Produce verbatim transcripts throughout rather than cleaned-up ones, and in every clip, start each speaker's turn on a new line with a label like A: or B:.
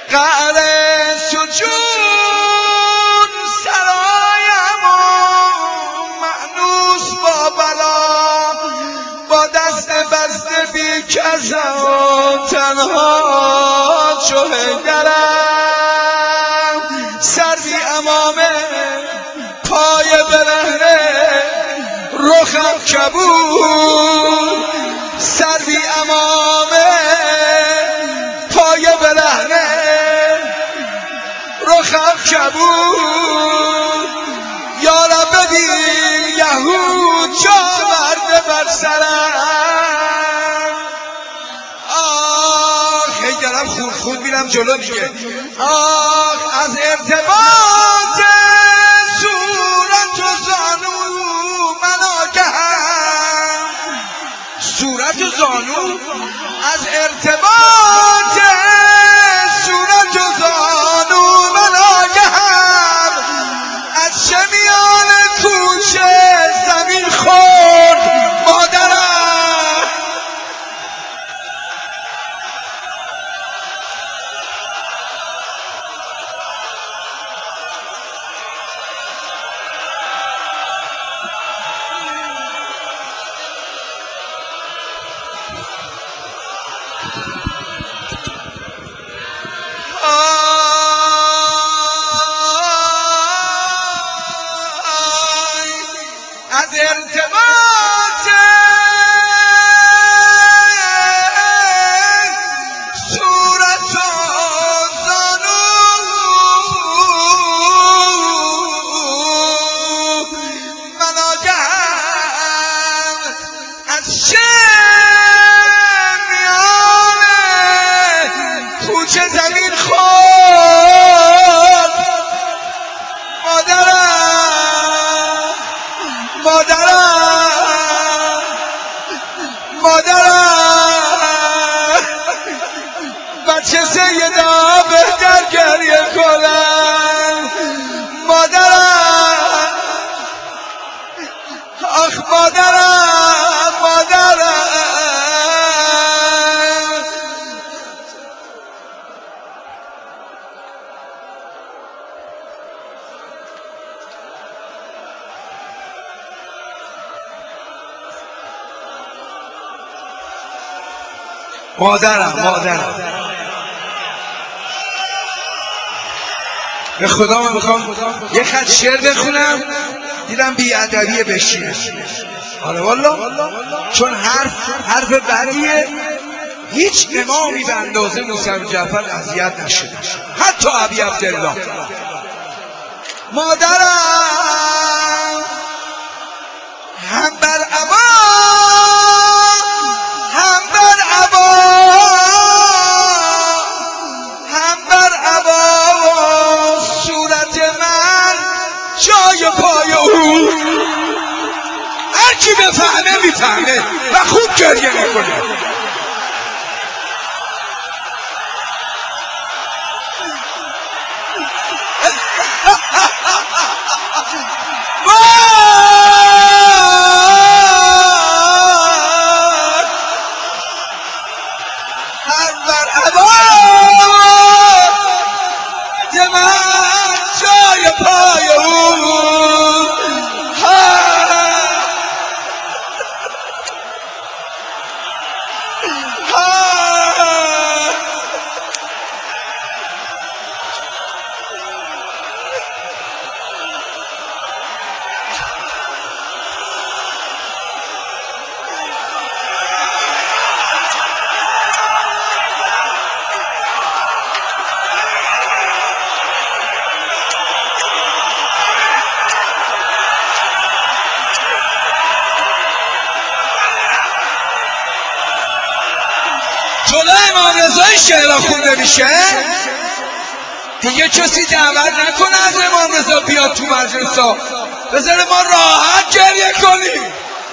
A: قعر سجون سرایم و مأنوس با بلا با دست بسته بی کسان تنها چو حیدرم سر بی امامه پای برهنه رخم کبود سر بی امامه پای برهنه رخم کبود یا رب ببین یهود جا ورده بر سرم آخ حیدرم خون خون میرم جلو دیگه آخ از ارتباط صورت و زانو من آگهم صورت و زانو از ارتباط صورت و زانو من آگهم از چه میان کوچه زمین خورد مادرم از ارتباط صورت و زانو من آگهم از چه میان کوچه زمین خورد مادرم مادرم مادرم بچه سیدا بهتر گریه کنم مادرم آخ مادرم مادرم مادرم مادرم به خدا من میخوام یه خط شعر بخونم دیدم بی‌ادبیه بشینم آره والا چون حرف حرف بدیه هیچ امامی به اندازه موسی جعفر اذیت نشده حتی ابی عبدالله مادرم هم بر عبا هم بر عبا هم بر عبا صورت من جای پای او هر کی بفهمه میفهمه و خوب گریه میکنه هم بر عبا من جای پای او جلو امام رضای شعرها خونده میشه دیگه کسی دعوت نکنه از امام رضا بیاد تو مجلسا بذاره ما راحت گریه کنیم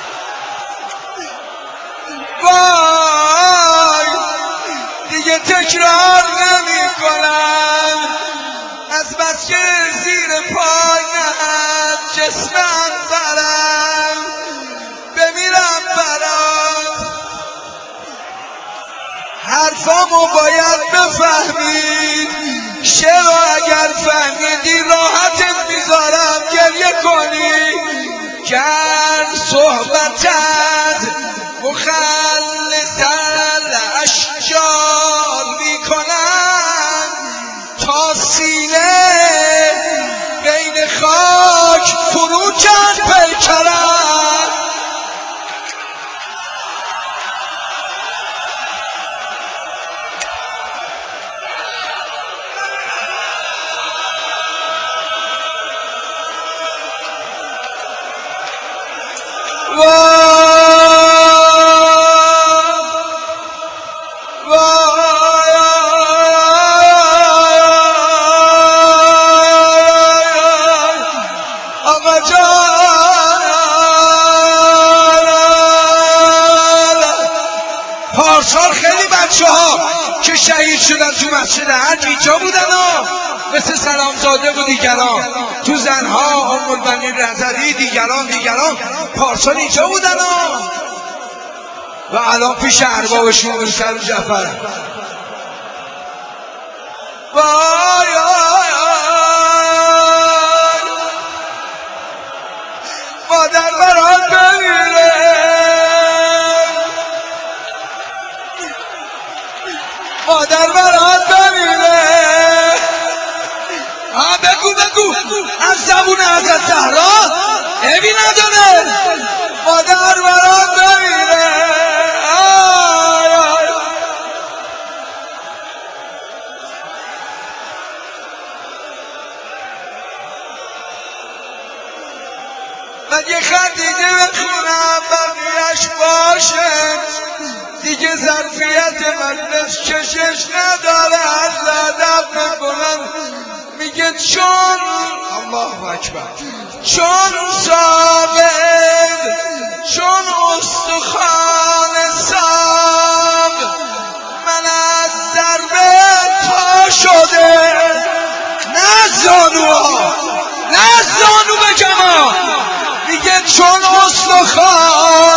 A: وای دیگه تکرار نمی کنم از بس که زیر پای نهد جسمم برم بمیرم برم حرفامو باید بفهمید شدن تو مسجد حج اینجا بودن ها، مثل سلامزاده و دیگران، تو زنها ام البنین رضوی دیگران دیگران پارسال اینجا بودن ها و الان پیش اربابشون موسی جعفر. وای مادر برات بمیره، مادر برات بمیره. ها بگو بگو از زبون حضرت زهرا عیبی نداره، مادر برات بمیره. من یه خط دیگه بخونم بقیهش باشه دیگه، ظرفیت مجلس کشش نداره، عرض ادب میکنن. میگه چون الله اکبر، چون ثابت، چون استخوان سام، من از ضربه تا شده، نه زانوها، نه زانو به جماع، میگه چون استخوان